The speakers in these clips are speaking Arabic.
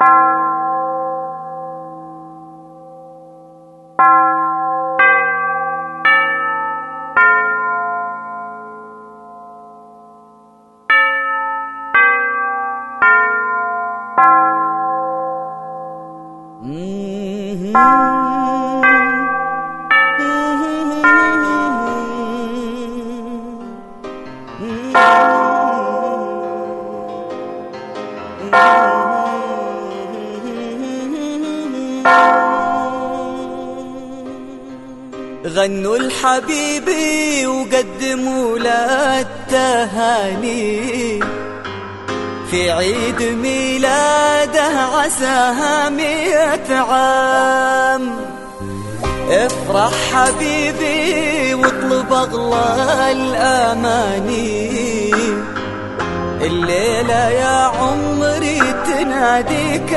غنوا لحبيبي وقدموا له التهاني في عيد ميلاده عساها 100 عام. افرح حبيبي واطلب اغلى الاماني، الليلة يا عمري تناديك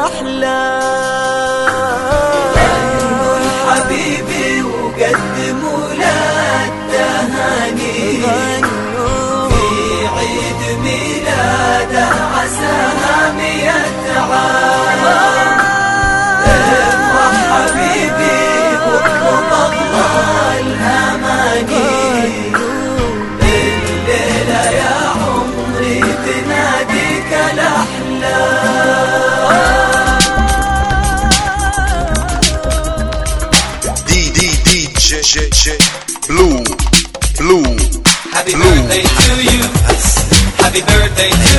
الاحلام. غنوا لحبيبي وقدموا له التهاني في عيد ميلاده عساها 100 عام. افرح حبيبي واطلب اغلى الاماني، الليلة يا عمري تناديك الاحلام. Blue. Happy birthday to you. Happy birthday to